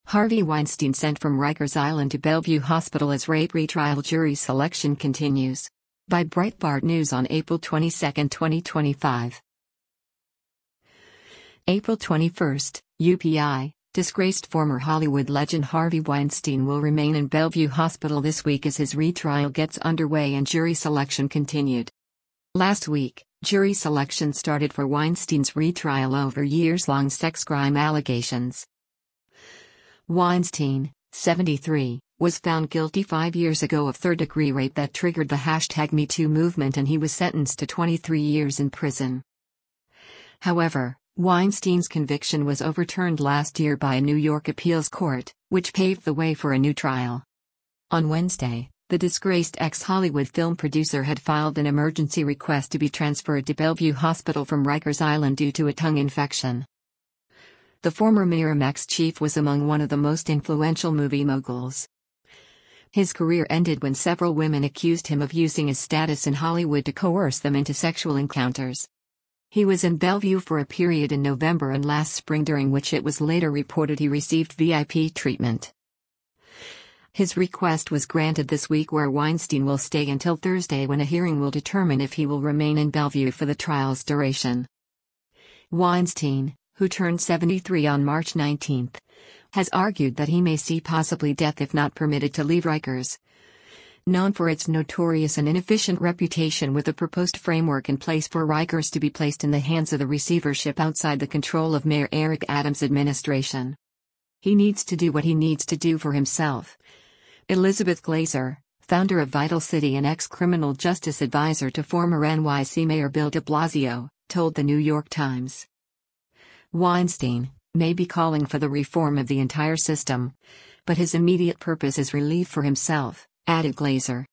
Harvey Weinstein sent from Rikers Island to Bellevue Hospital as rape retrial jury selection continues. By Breitbart News on April 22, 2025. April 21, UPI. Disgraced former Hollywood legend Harvey Weinstein will remain in Bellevue Hospital this week as his retrial gets underway and jury selection continued. Last week, jury selection started for Weinstein's retrial over years-long sex crime allegations. Weinstein, 73, was found guilty 5 years ago of third-degree rape that triggered the #MeToo movement, and he was sentenced to 23 years in prison. However, Weinstein's conviction was overturned last year by a New York appeals court, which paved the way for a new trial. On Wednesday, the disgraced ex-Hollywood film producer had filed an emergency request to be transferred to Bellevue Hospital from Rikers Island due to a tongue infection. The former Miramax chief was among one of the most influential movie moguls. His career ended when several women accused him of using his status in Hollywood to coerce them into sexual encounters. He was in Bellevue for a period in November and last spring, during which it was later reported he received VIP treatment. His request was granted this week, where Weinstein will stay until Thursday, when a hearing will determine if he will remain in Bellevue for the trial's duration. Weinstein, who turned 73 on March 19, has argued that he may see possibly death if not permitted to leave Rikers. Known for its notorious and inefficient reputation, with a proposed framework in place for Rikers to be placed in the hands of the receivership outside the control of Mayor Eric Adams' administration. He needs to do what he needs to do for himself. Elizabeth Glazer, founder of Vital City and ex-criminal justice advisor to former NYC Mayor Bill de Blasio, told the New York Times. Weinstein may be calling for the reform of the entire system, but his immediate purpose is relief for himself, added Glazer.